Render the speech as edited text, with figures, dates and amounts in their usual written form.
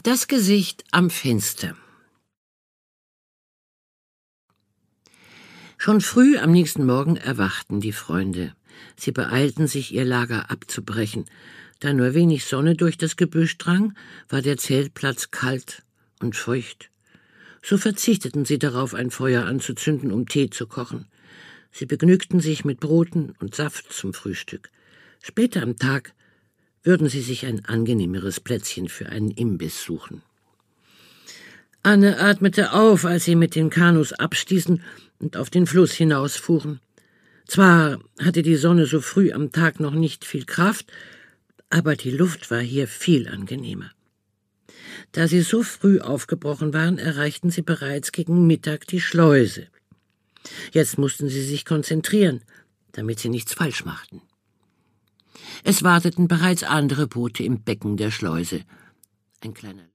Das Gesicht am Fenster. Schon früh am nächsten Morgen erwachten die Freunde. Sie beeilten sich, ihr Lager abzubrechen. Da nur wenig Sonne durch das Gebüsch drang, war der Zeltplatz kalt und feucht. So verzichteten sie darauf, ein Feuer anzuzünden, um Tee zu kochen. Sie begnügten sich mit Broten und Saft zum Frühstück. Später am Tag würden sie sich ein angenehmeres Plätzchen für einen Imbiss suchen. Anne atmete auf, als sie mit den Kanus abstießen und auf den Fluss hinausfuhren. Zwar hatte die Sonne so früh am Tag noch nicht viel Kraft, aber die Luft war hier viel angenehmer. Da sie so früh aufgebrochen waren, erreichten sie bereits gegen Mittag die Schleuse. Jetzt mussten sie sich konzentrieren, damit sie nichts falsch machten. Es warteten bereits andere Boote im Becken der Schleuse. Ein kleiner